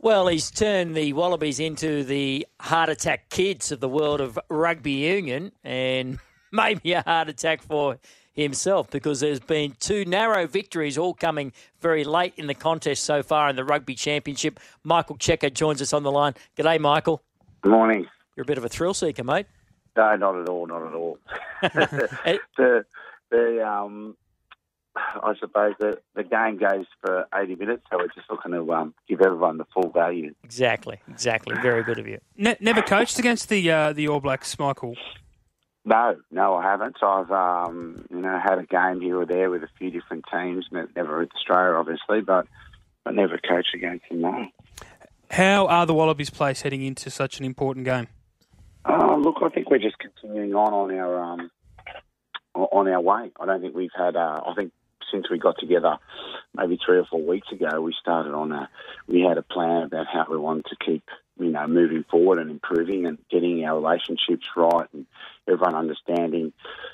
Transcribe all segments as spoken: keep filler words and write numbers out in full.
Well, he's turned the Wallabies into the heart attack kids of the world of rugby union, and maybe a heart attack for himself, because there's been two narrow victories all coming very late in the contest so far in the Rugby Championship. Michael Cheika joins us on the line. G'day, Michael. Good morning. You're a bit of a thrill seeker, mate. No, not at all, not at all. the, the, um, I suppose the, the game goes for eighty minutes, so we're just looking to um, give everyone the full value. Exactly, exactly. Very good of you. Ne- never coached against the uh, the All Blacks, Michael? No, no, I haven't. I've um, you know had a game here or there with a few different teams, never with Australia, obviously, but I never coached against them. No. How are the Wallabies placed heading into such an important game? Uh, look, I think we're just continuing on on our um, on our way. I don't think we've had. Uh, I think since we got together, maybe three or four weeks ago, we started on a. We had a plan about how we wanted to keep, you know, moving forward and improving and getting our relationships right and everyone understanding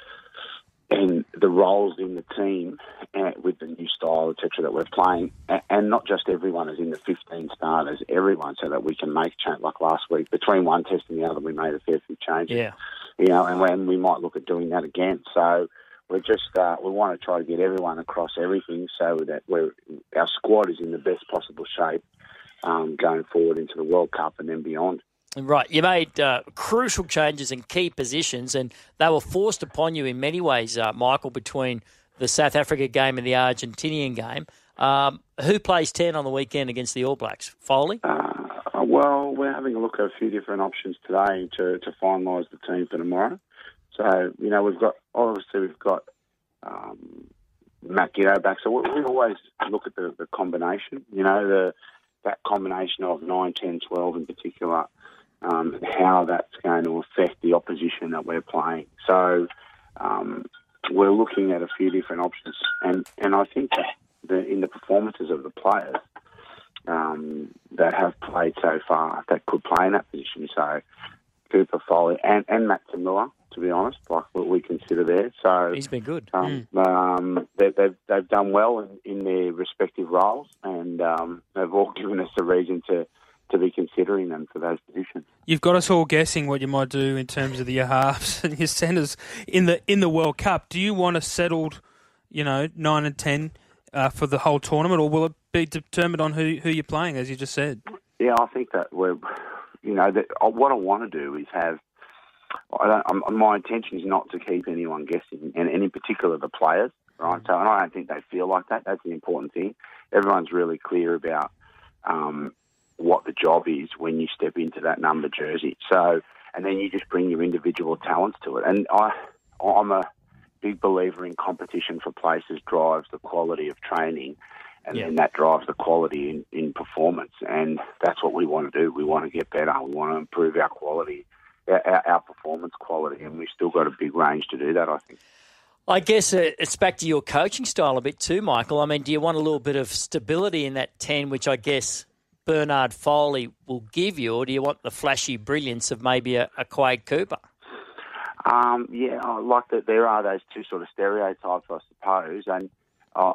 and the roles in the team and with the new style, et cetera, that we're playing. And not just everyone is in the fifteen starters, everyone, so that we can make change. Like last week, between one test and the other, we made a fair few changes. Yeah. You know, and when we might look at doing that again. So we're just, uh, we want to try to get everyone across everything so that we're, our squad is in the best possible shape um, going forward into the World Cup and then beyond. Right. You made uh, crucial changes in key positions, and they were forced upon you in many ways, uh, Michael, between the South Africa game and the Argentinian game. Um, who plays ten on the weekend against the All Blacks? Foley? Uh, well, we're having a look at a few different options today to, to finalise the team for tomorrow. So, you know, we've got, obviously we've got um, Matt Giddo back. So we, we always look at the, the combination, you know, the that combination of nine, ten, twelve in particular, um, and how that's going to affect the opposition that we're playing. So um, we're looking at a few different options. And, and I think that the, in the performances of the players um, that have played so far, that could play in that position. So Cooper, Foley, and, and Matt Tamua, to be honest, like what we consider there. So he's been good. Um, mm. um, they, they've they've done well in, in their respective roles, and um, they've all given us a reason to, to be considering them for those positions. You've got us all guessing what you might do in terms of your halves and your centres in the in the World Cup. Do you want a settled, you know, nine and ten uh, for the whole tournament, or will it be determined on who who you're playing, as you just said? Yeah, I think that we're, you know, that what I want to do is have. I don't, I'm, my intention is not to keep anyone guessing, and, and in particular the players, right? So, and I don't think they feel like that. That's the important thing. Everyone's really clear about um, what the job is when you step into that number jersey. So, and then you just bring your individual talents to it. And I, I'm a big believer in competition for places drives the quality of training, and yeah. then that drives the quality in, in performance. And that's what we want to do. We want to get better. We want to improve our quality. Our, our performance quality, and we've still got a big range to do that, I think. I guess uh, it's back to your coaching style a bit too, Michael. I mean, do you want a little bit of stability in that ten, which I guess Bernard Foley will give you, or do you want the flashy brilliance of maybe a, a Quade Cooper? Um, yeah, I like that there are those two sort of stereotypes, I suppose, and uh,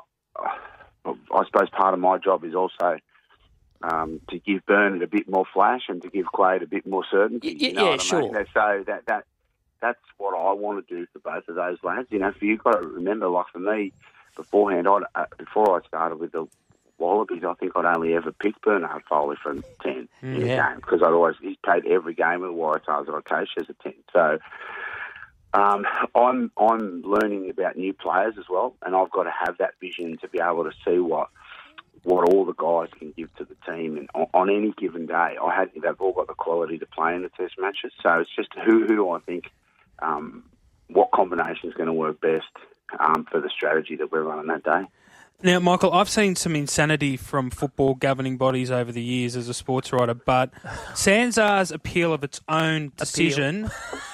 I suppose part of my job is also Um, to give Bernard a bit more flash and to give Quade a bit more certainty. Yeah, you know yeah what I sure. mean? So that that that's what I want to do for both of those lads. You know, for you've got to remember, like for me, beforehand, I'd, uh, before I started with the Wallabies, I think I'd only ever picked Bernard Foley for ten mm, in yeah. a game because I'd always he's played every game with the Waratahs that I coached as a ten. So um, I'm I'm learning about new players as well, and I've got to have that vision to be able to see what. what all the guys can give to the team. And on, on any given day, I had they've all got the quality to play in the test matches. So it's just who, who do I think, um, what combination is going to work best um, for the strategy that we're running that day. Now, Michael, I've seen some insanity from football governing bodies over the years as a sports writer, but Sanzar's appeal of its own decision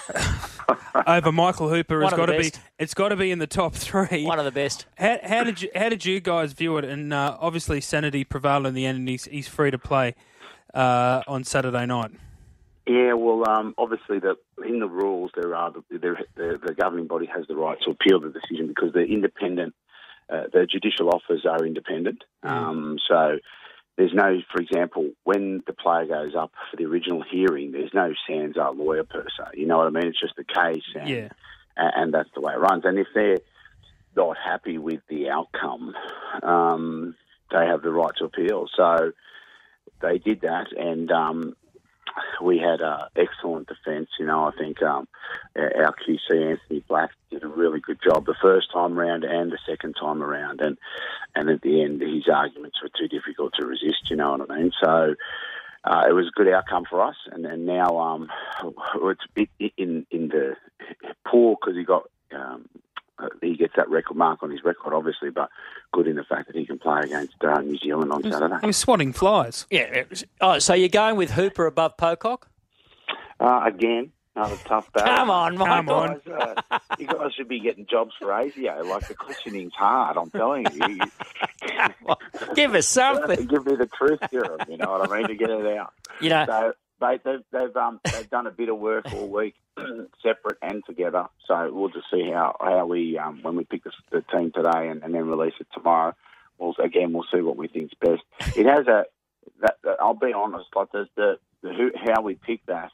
over Michael Hooper has got to be it's got to be in the top three. One of the best. How, how did you how did you guys view it? And uh, obviously, sanity prevailed in the end, and he's, he's free to play uh, on Saturday night. Yeah, well, um, obviously, the, in the rules, there are the, the, the, the governing body has the right to appeal the decision because they're independent. Uh, the judicial offers are independent, um, so there's no, for example, when the player goes up for the original hearing, there's no Sanzar lawyer per se. You know what I mean? It's just a case, and, Yeah. and, and that's the way it runs. And if they're not happy with the outcome, um, they have the right to appeal. So they did that, and um, we had an excellent defence. You know, I think um, our Q C, Anthony Black, did a really good job the first time around and the second time around. And and at the end, his arguments were too difficult to resist, you know what I mean? So uh, it was a good outcome for us. And then now um, it's a bit in, in the poor because he got... Um, he gets that record mark on his record, obviously, but good in the fact that he can play against uh, New Zealand on Saturday. He was swatting flies. Yeah. It was, oh, so you're going with Hooper above Pocock? Uh, again, another tough battle. Come on, Come Michael. on. Guys, uh, you guys should be getting jobs for ASIO. Like, the questioning's hard, I'm telling you. Well, give us something. Give me the truth serum, you know what I mean, to get it out. You know, So they, they've, they've, um, they've done a bit of work all week, separate and together. So we'll just see how, how we, um, when we pick the, the team today and, and then release it tomorrow, we'll, again, we'll see what we think's best. It has a, that, that, I'll be honest, like the, the, the who, how we pick that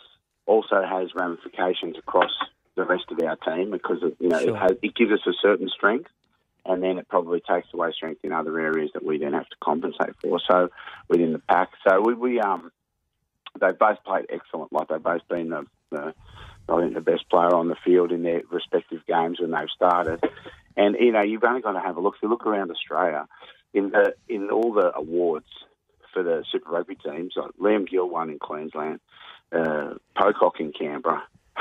also has ramifications across the rest of our team because, it, you know, Sure. it, has, it gives us a certain strength, and then it probably takes away strength in other areas that we then have to compensate for. So within the pack, so we, we um, they've both played excellent. Like they've both been the, the I think the best player on the field in their respective games when they've started. And you know, you've only got to have a look. If you look around Australia, in the in all the awards for the Super Rugby teams, like Liam Gill won in Queensland, uh, Pocock in Canberra,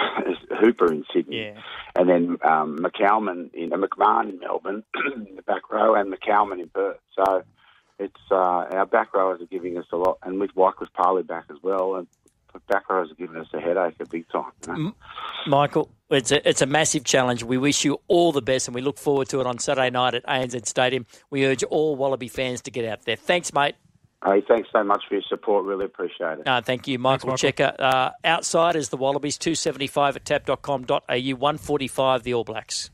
Hooper in Sydney, yeah. and then um, McCalman in uh, McMahon in Melbourne, in the back row, and McCalman in Perth. So it's uh, our back rowers are giving us a lot, and with Wycliffe Parley back as well, and the back rowers are giving us a headache a big time. You know? Michael, it's a, it's a massive challenge. We wish you all the best, and we look forward to it on Saturday night at A N Z Stadium. We urge all Wallaby fans to get out there. Thanks, mate. Hey, thanks so much for your support. Really appreciate it. No, thank you, Michael, Michael. Checker. Uh, outside is the Wallabies, two seventy-five at tap dot com dot a u, one forty-five the All Blacks.